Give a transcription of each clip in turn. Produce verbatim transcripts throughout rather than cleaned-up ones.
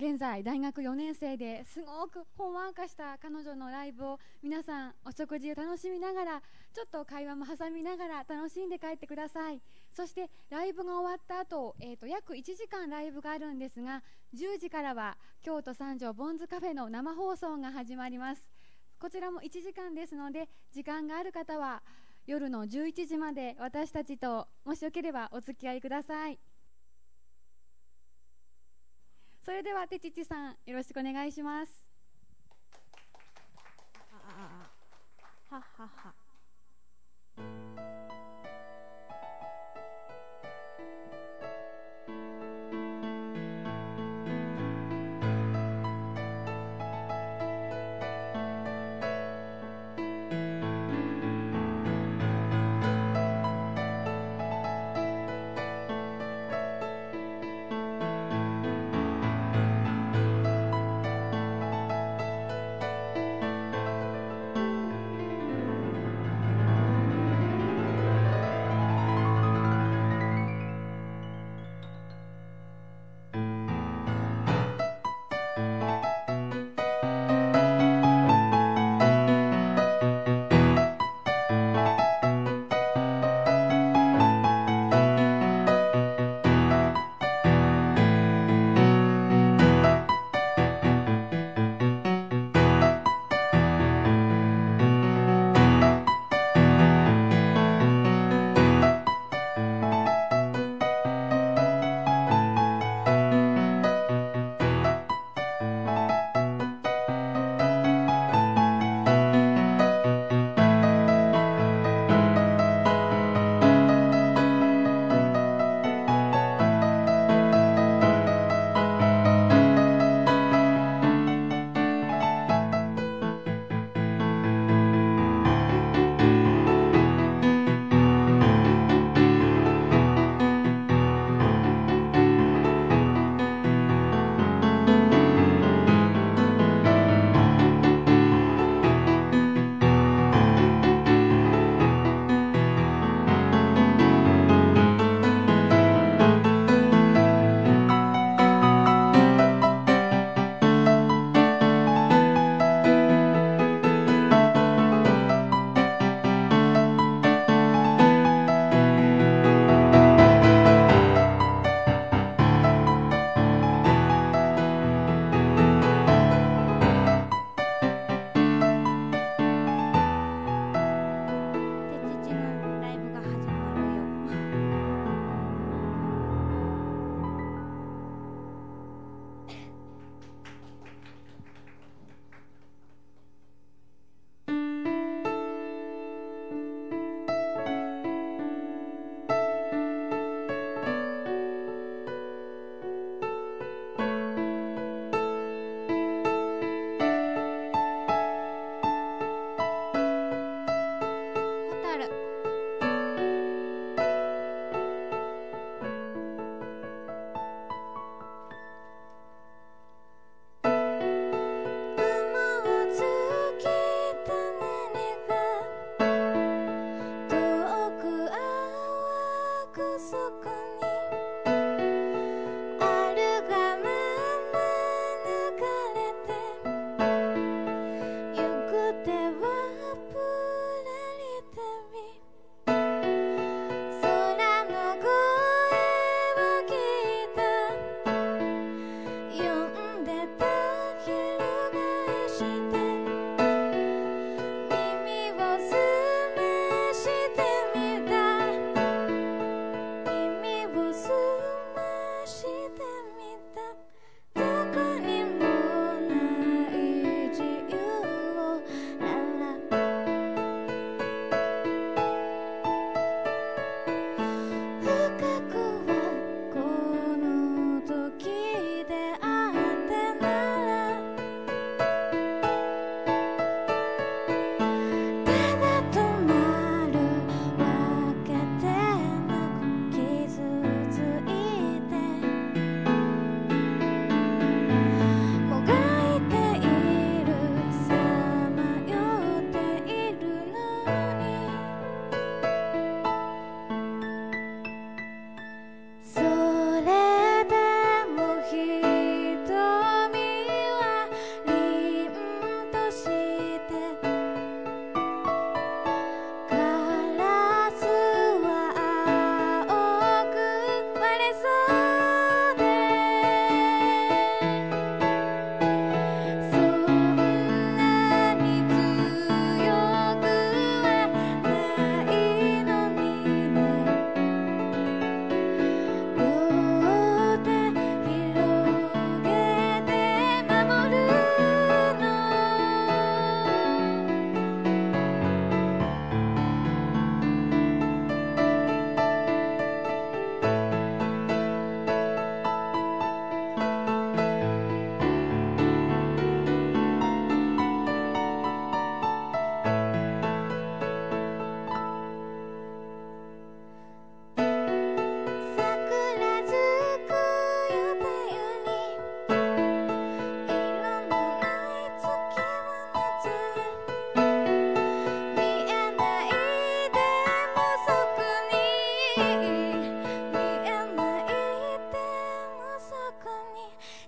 現在大学よねん生ですごくほんわかした彼女のライブを皆さんお食事を楽しみながら、ちょっと会話も挟みながら楽しんで帰ってください。そしてライブが終わった後、えーと約いちじかんライブがあるんですが、じゅうじからは京都三条ボンズカフェの生放送が始まります。こちらもいちじかんですので、時間がある方は夜のじゅういちじまで私たちともしよければお付き合いください。それではてちちさん、よろしくお願いします。 ああ、ははは。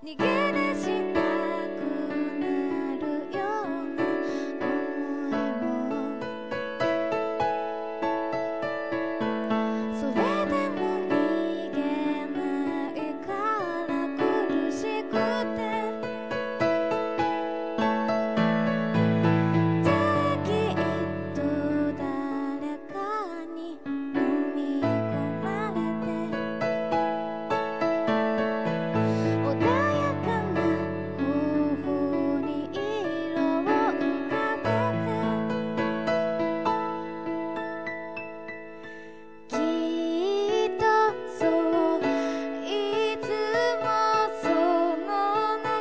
逃げ出したくなるような思いもそれでも逃げないから苦しくてじゃあきっと誰かに飲み込まれて穏やかな頬に色を浮かべてきっとそういつもその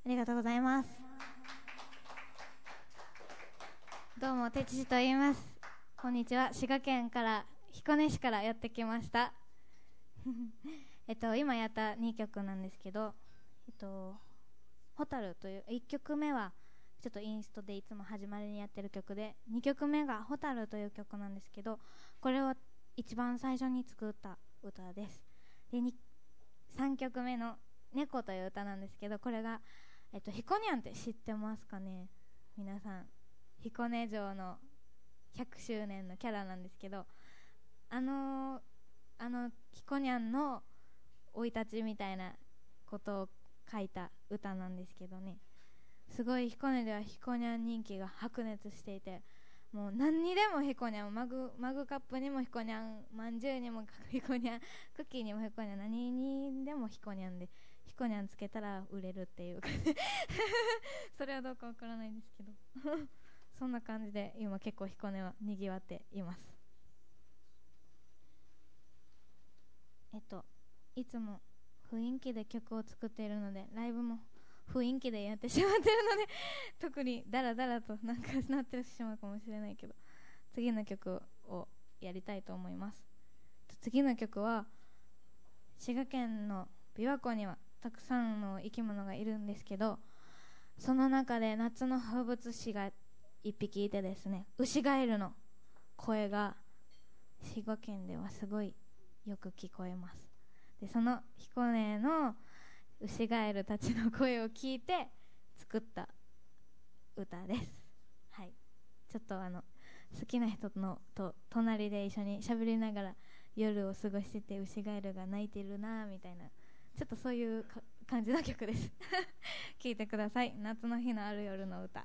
りがとうございます。どうもてちちと言います。こんにちは。滋賀県から彦根市からやってきましたえっと今やったにきょくなんですけど、えっとホタルといういっきょくめはちょっとインストでいつも始まりにやってる曲で、にきょくめがホタルという曲なんですけど、これを一番最初に作った歌です。でさんきょくめの猫という歌なんですけど、これが、えっと、ひこにゃんって知ってますかね。皆さん彦根城のひゃくしゅうねんのキャラなんですけど、あのー、あのひこにゃんの生い立ちみたいなことを書いた歌なんですけどね、すごい彦根ではひこにゃん人気が白熱していて、もう何にでもひこにゃん、マグ、マグカップにもひこにゃん、まんじゅうにもひこにゃん、クッキーにもひこにゃん、何にでもひこにゃんで、ひこにゃんつけたら売れるっていうそれはどうかわからないんですけどそんな感じで今結構ひこねはにぎわっています。えっといつも雰囲気で曲を作っているので、ライブも雰囲気でやってしまっているので特にダラダラとなんかなってしまうかもしれないけど、次の曲をやりたいと思います。次の曲は滋賀県の琵琶湖にはたくさんの生き物がいるんですけど、その中で夏の風物詩が一匹いてですね、ウシガエルの声が滋賀県ではすごいよく聞こえます。でその彦根のウシガエルたちの声を聞いて作った歌です。はい、ちょっとあの好きな人のと隣で一緒に喋りながら夜を過ごしてて、ウシガエルが鳴いてるなみたいな、ちょっとそういう感じの曲です聴いてください。夏の日のある夜の歌。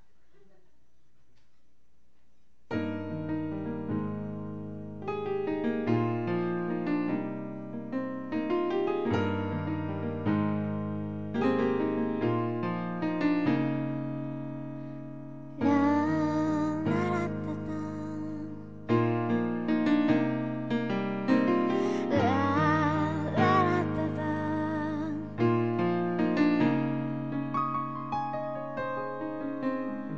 「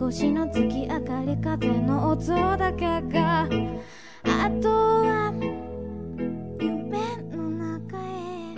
星の月明かり風の音だけが、あとは夢の中へ。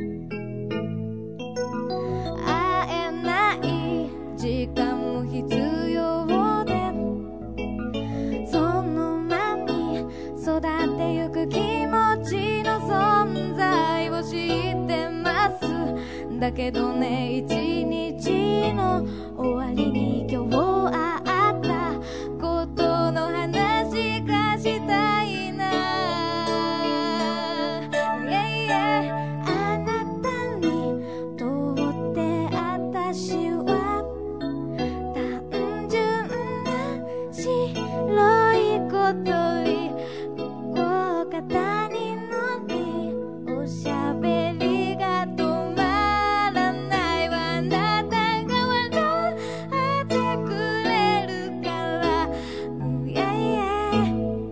会えない時間も必要で、そのまに育ってゆく気持ちの存在を知ってます。だけどね、一日の終わりに今日あったことの話がしたいな。yeah, yeah あなたにとって私は単純な白い小鳥を肩に乗り、おしゃべりが止まらないわ。あなたが笑ってくれるから、yeah, yeah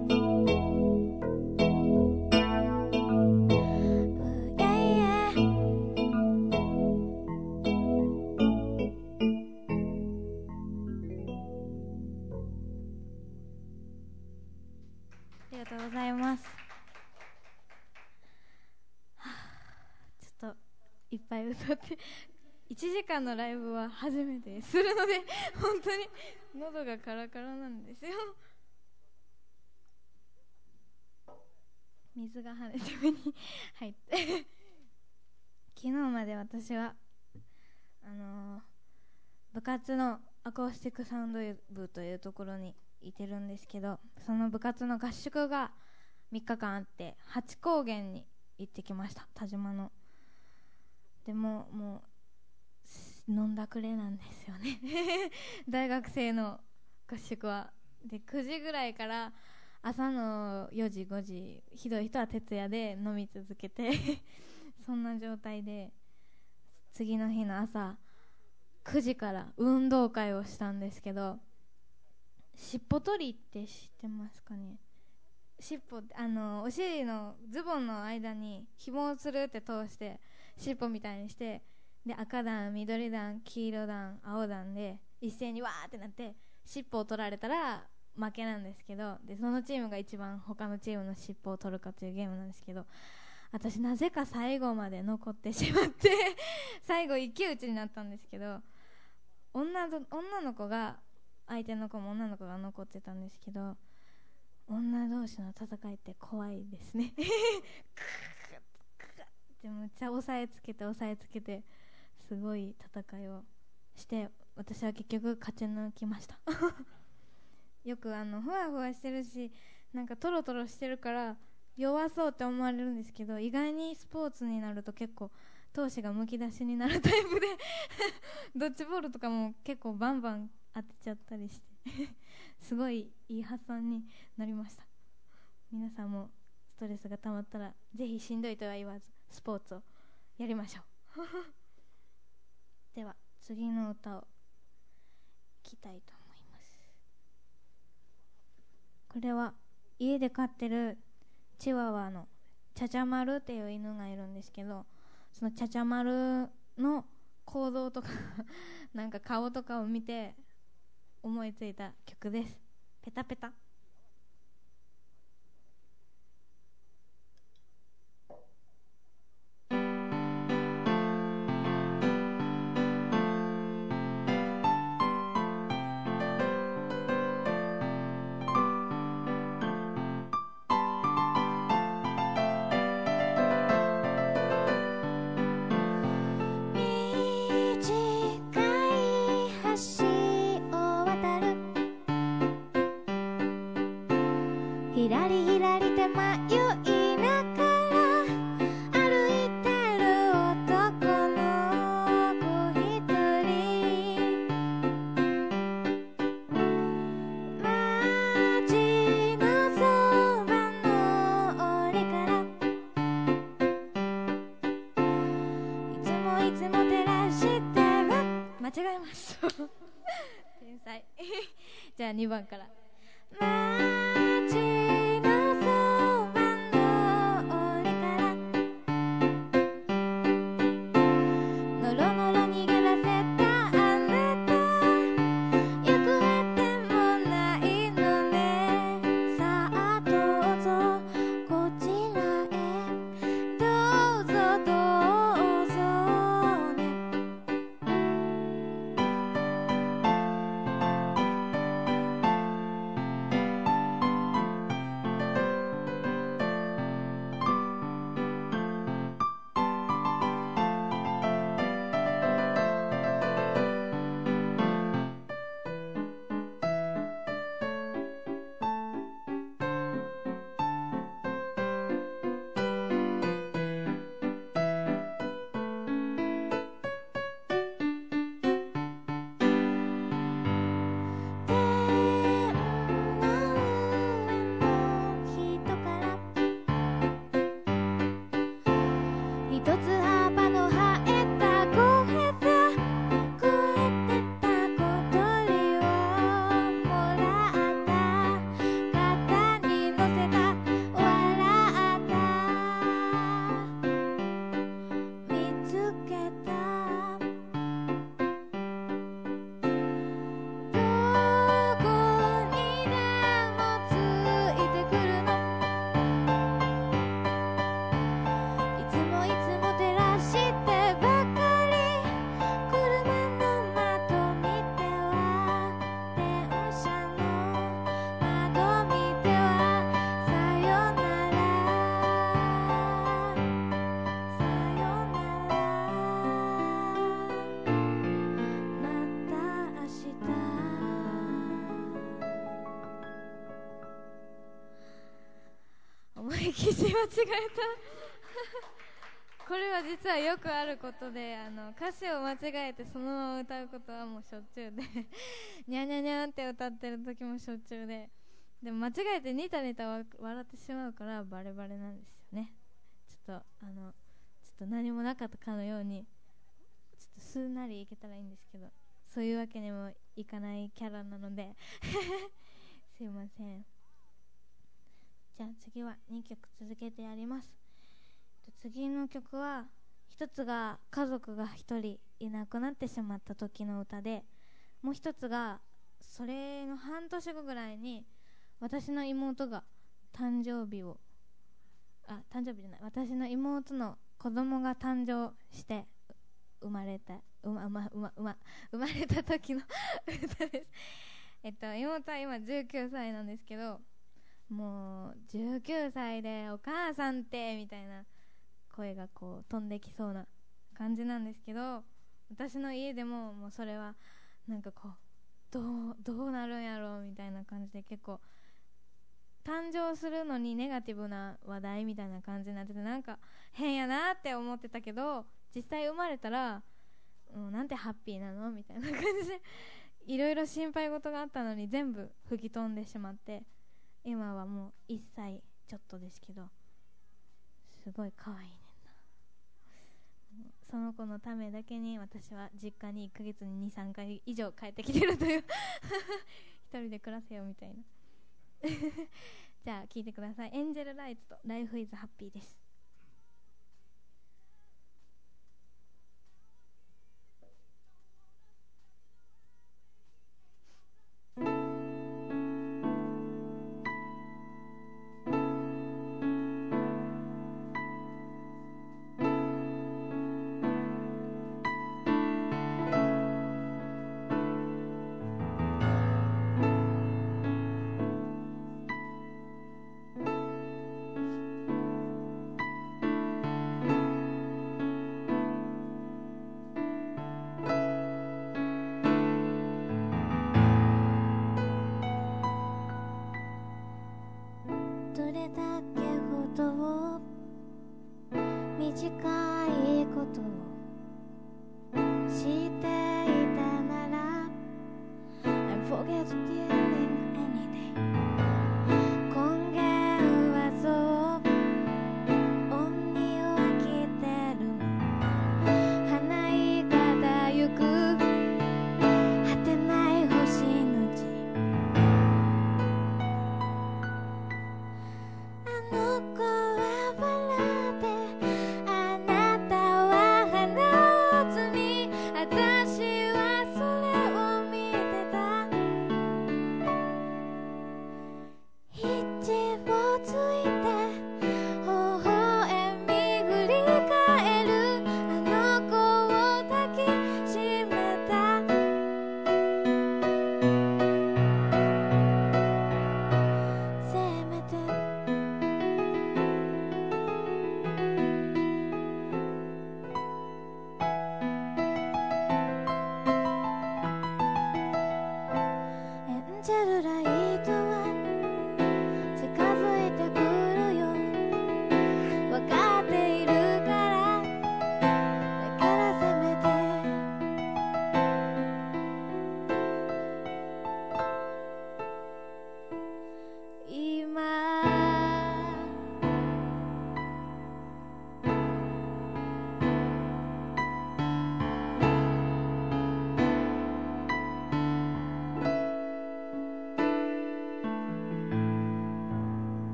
yeah, yeah ありがとうございます。はあ、ちょっといっぱい歌っていちじかんのライブは初めてするので、本当に喉がカラカラなんですよ。水が跳ねて目に入って昨日まで私はあのー部活のアコースティックサウンド部というところにいてるんですけど、その部活の合宿がみっかかんあって、八高原に行ってきました。田島の。でももう飲んだくれなんですよね大学生の合宿は。でくじぐらいから朝のよじごじ、ひどい人は徹夜で飲み続けてそんな状態で、次の日の朝くじから運動会をしたんですけど、尻尾取りって知ってますかね。尻尾、あのお尻のズボンの間に紐をつるって通して尻尾みたいにして、で赤段、緑段、黄色段、青段で一斉にわーってなって尻尾を取られたら負けなんですけど、でそのチームが一番他のチームの尻尾を取るかというゲームなんですけど、私なぜか最後まで残ってしまって最後一騎打ちになったんですけど、女の、女の子が、相手の子も女の子が残ってたんですけど、女同士の戦いって怖いですねでめっちゃ押さえつけて押さえつけてすごい戦いをして、私は結局勝ち抜きましたよくあのふわふわしてるし、なんかトロトロしてるから弱そうって思われるんですけど、意外にスポーツになると結構闘志がむき出しになるタイプでドッジボールとかも結構バンバン当てちゃったりしてすごいいい発散になりました。皆さんもストレスが溜まったらぜひしんどいとは言わずスポーツをやりましょうでは次の歌を聴きたいと思います。これは家で飼ってるチワワのチャチャマルっていう犬がいるんですけど、そのチャチャマルの行動とかなんか顔とかを見て思いついた曲です。ペタペタ。ひらりひらり手迷いながら歩いてる男の子一人、街のそばの檻からいつもいつも照らしては間違えました天才じゃあにばんから。「のろのろ逃げ出せたあなた」「行方詞間違えたこれは実はよくあることで、あの歌詞を間違えてそのまま歌うことはもうしょっちゅうでにゃにゃにゃって歌ってる時もしょっちゅうで、でも間違えてニタニタ笑ってしまうからバレバレなんですよね。ちょっとあのちょっと何もなかったかのようにちょっとすんなりいけたらいいんですけど、そういうわけにもいかないキャラなのですいません。じゃあ次はにきょく続けてやります。次の曲は一つが家族が一人いなくなってしまった時の歌で、もう一つがそれの半年後ぐらいに私の妹が誕生日をあ誕生日じゃない私の妹の子供が誕生して生まれたうまうまうまうま生まれた時の歌です。えっと妹は今じゅうきゅうさいなんですけど、もうじゅうきゅうさいでお母さんってみたいな声がこう飛んできそうな感じなんですけど、私の家でももうそれはなんかこうどうどうなるんやろうみたいな感じで、結構誕生するのにネガティブな話題みたいな感じになってて、なんか変やなって思ってたけど、実際生まれたら、うん、なんてハッピーなのみたいな感じでいろいろ心配事があったのに全部吹き飛んでしまって、今はもういっさいちょっとですけどすごい可愛いねんな。その子のためだけに私は実家にいっかげつに にさんかい以上帰ってきてるという一人で暮らせよみたいなじゃあ聴いてください。エンジェルライツと Life is Happy です。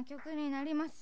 の曲になります。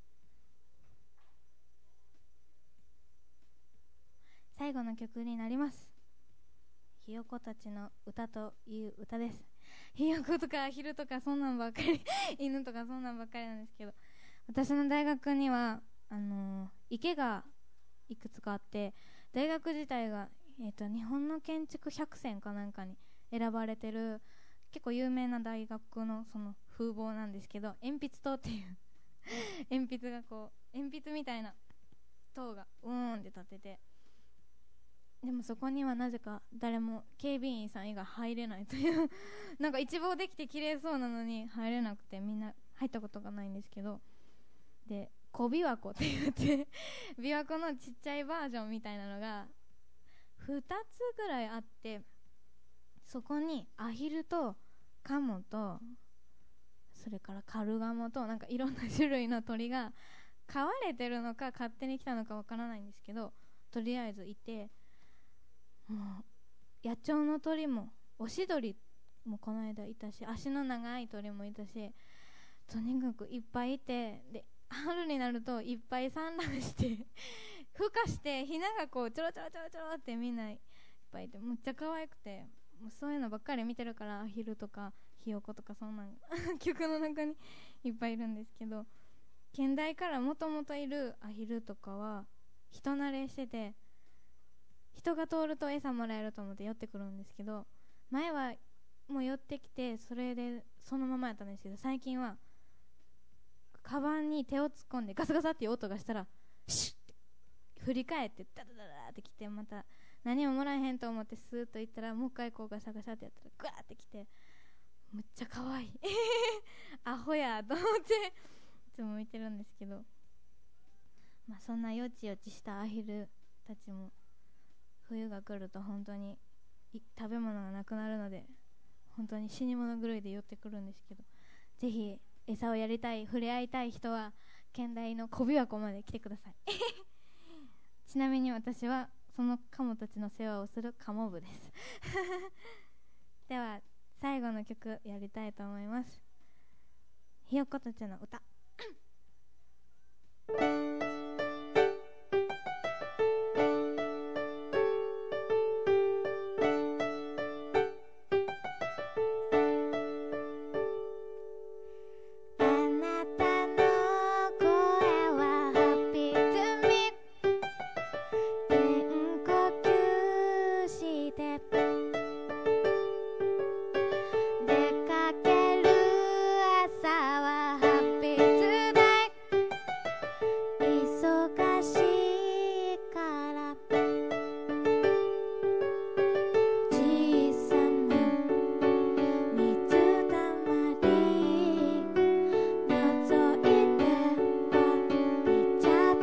最後の曲になります。ひよこたちの歌という歌です。ひよことかアヒルとかそんなんばっかり犬とかそんなんばっかりなんですけど、私の大学にはあのー、池がいくつかあって、大学自体が、えーと、日本の建築百選かなんかに選ばれてる結構有名な大学のその風貌なんですけど、鉛筆塔っていう鉛筆がこう鉛筆みたいな塔がうーんって立ってて、でもそこにはなぜか誰も警備員さん以外入れないというなんか一望できて綺麗そうなのに入れなくて、みんな入ったことがないんですけど、で小琵琶湖って言って琵琶湖のちっちゃいバージョンみたいなのがふたつぐらいあって、そこにアヒルとカモとそれからカルガモとなんかいろんな種類の鳥が飼われてるのか勝手に来たのかわからないんですけど、とりあえずいて、もう野鳥の鳥もオシドリもこの間いたし、足の長い鳥もいたし、とにかくいっぱいいて、で春になるといっぱい産卵して孵化してひながこうちょろちょろちょろちょろってみんないっぱいいて、むっちゃ可愛くて、もうそういうのばっかり見てるから、アヒルとかヒヨコとかそんな曲の中にいっぱいいるんですけど、現代からもともといるアヒルとかは人慣れしてて、人が通ると餌もらえると思って寄ってくるんですけど、前はもう寄ってきてそれでそのままやったんですけど、最近はカバンに手を突っ込んでガサガサっていう音がしたらシュッて振り返ってダダダダってきて、また何ももらえへんと思ってスーッと行ったらもう一回こうガサガサってやったらグワーってきて、むっちゃ可愛いアホやと思っていつも見てるんですけど、まあそんなよちよちしたアヒルたちも冬が来ると本当に食べ物がなくなるので、本当に死に物狂いで寄ってくるんですけど、ぜひ餌をやりたい、触れ合いたい人は県大の小琵琶湖まで来てくださいちなみに私はそのカモたちの世話をするカモ部ですでは最後の曲やりたいと思います。ひよこたちの歌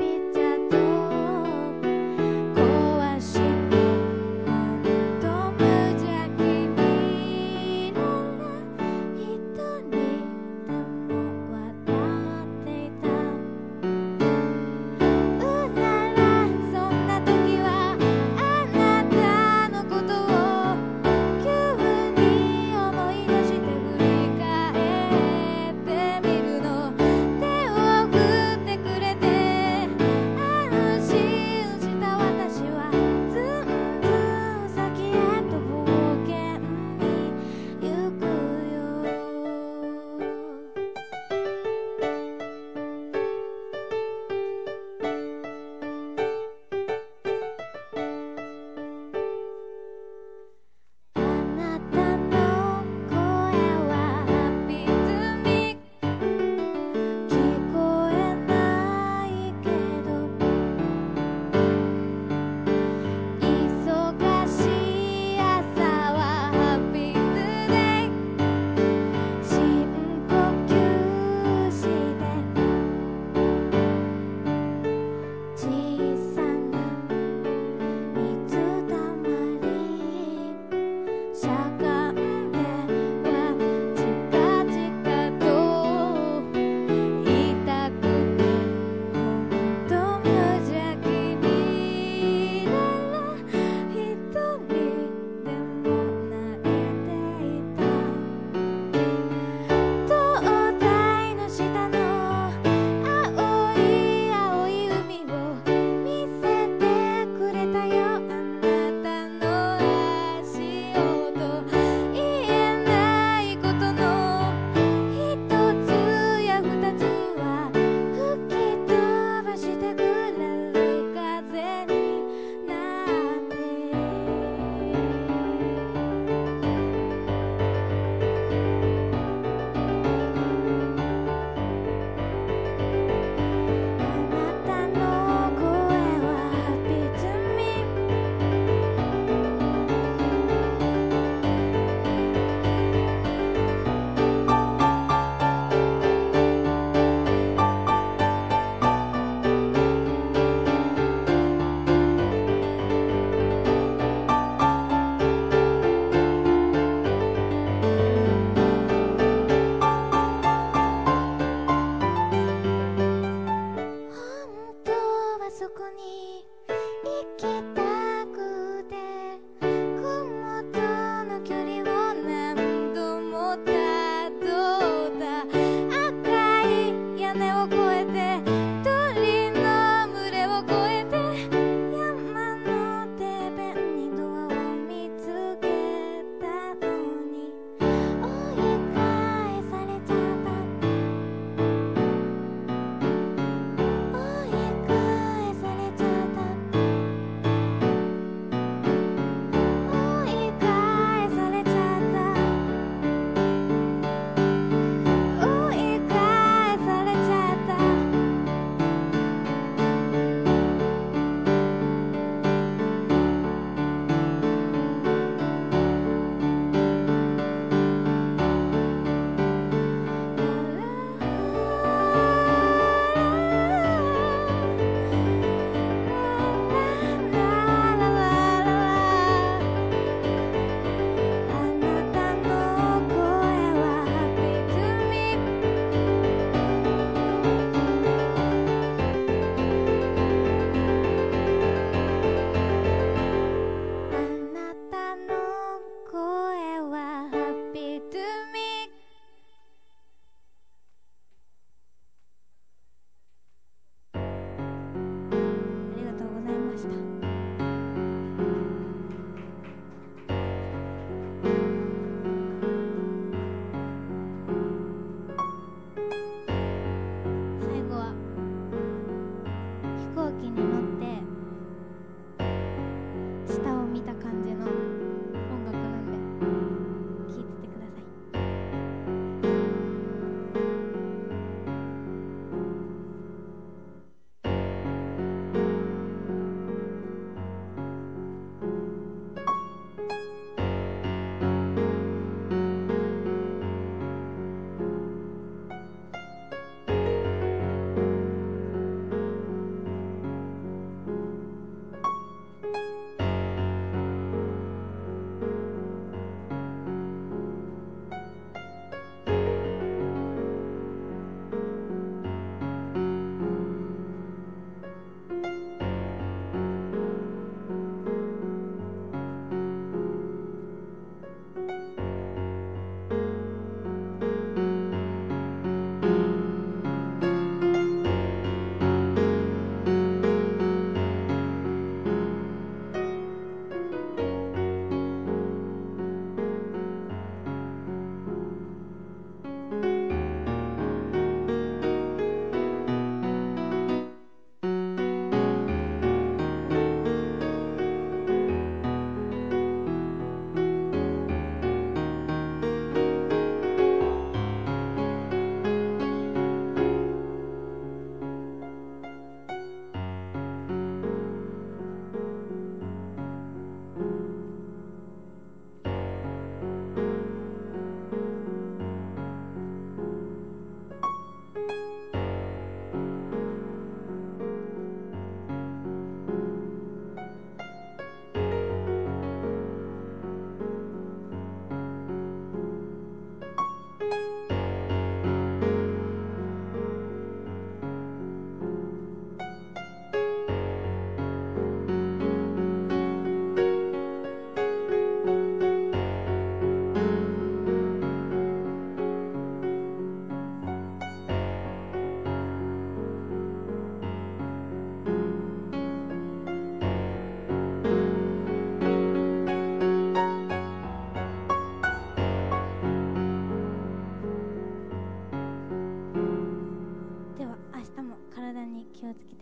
「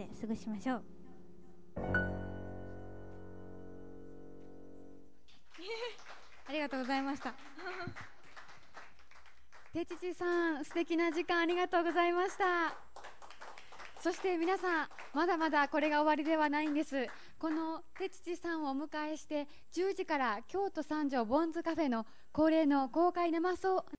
過ごしましょう。ありがとうございました。 てちちさん、素敵な時間ありがとうございました。そして皆さん、まだまだこれが終わりではないんです。このてちちさんをお迎えしてじゅうじから京都三条ボンズカフェの恒例の公開生放